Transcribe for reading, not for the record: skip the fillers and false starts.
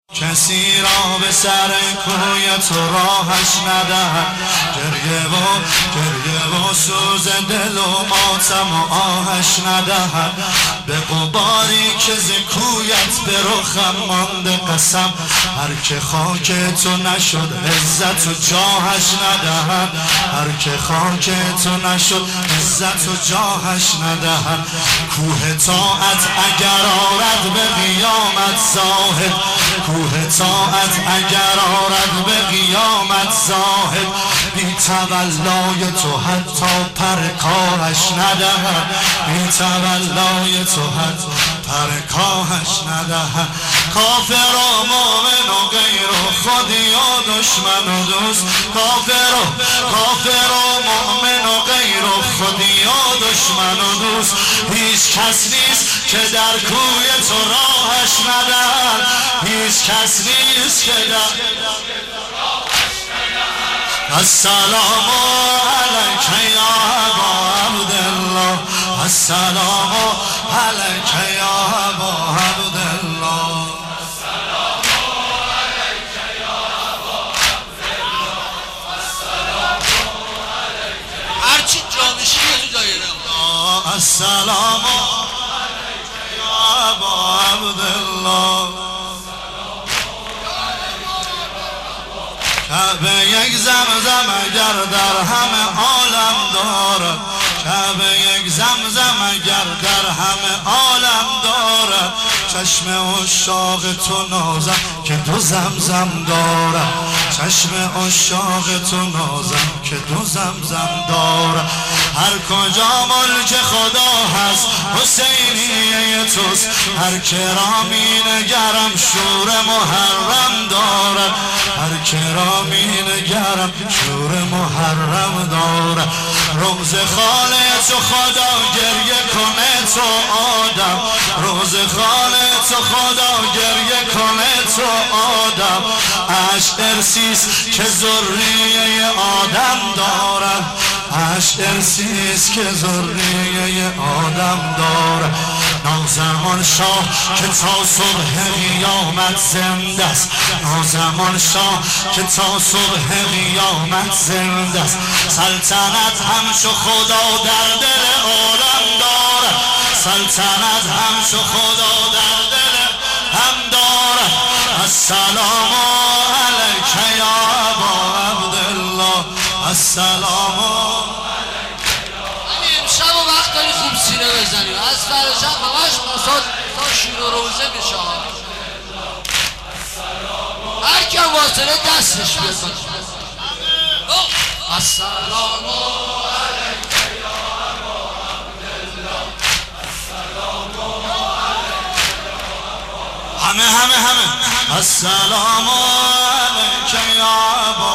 کسی را به سر کوی تو راهش ندهد، گریه و سوز دل و ماتم و آهش ندهد. به غباری که ز کویت به رخم مانده قسم، هر که خاک تو نشد عزت و جاهش ندهد. هر که خاک تو نشد عزت و جاهش ندهد. کوه طاعت اگر آرد به قیامت زاهد، کوه طاعت اگر آرد به قیامت زاهد، بی تولای تو حتی پر کاهش ندهد. بی تولای تو حتی پر کاهش ندهد. کافر و مومن و غیر و خودی و دشمن و دوست، کافر و مومن و غیر و خودی و دشمن و دوست، هیچ کس نیست که در کوی تو راهش ندهد. هیچ کس نیست که در السلام علیک یا ابا عبدالله، السلام علیک یا ابا عبدالله، السلام علیک یا ابا عبدالله، السلام علیک. هرچی جامشی تو دایره السلام علیک یا ابا عبدالله. کعبه یک زمزم اگر در همه عالم دارد، کعبه یک زمزم اگر در همه عالم دارد، چشم عشاق تو نازم که دو زمزم دارد، چشم عشاق تو نازم که دو زمزم دارد. هر کجا ملک خدا هست حسینیه توست، هر که را می نگرم شور محرم دارد، هر که را می نگرم شور محرم دارد. روز خال تو خدا گریه کنه تو آدم، روز خال تو خدا گریه کنه تو آدم. عشق ارسیست که ذریه آدم دارد، عشق ارسیست که ذریه آدم دارد. نازمان شاه که تا صبح قیامت زنده است، نازمان شاه که تا صبح قیامت زنده است. سلطنت همچو خدا در دل عالم دارد، سلطنت همچو خدا در دل هم دارد. السلام علیک یا ابا عبدالله، السلام علیک. همین امشب و وقت داری خوب سینه بزنیم، از فرشم همش مساد تا شیر و روزه میشه. هر که واصله دستش بیاد. السلام علیک یا ابا عبدالله، السلام علیک یا ابا. همه السلام علیک یا ابا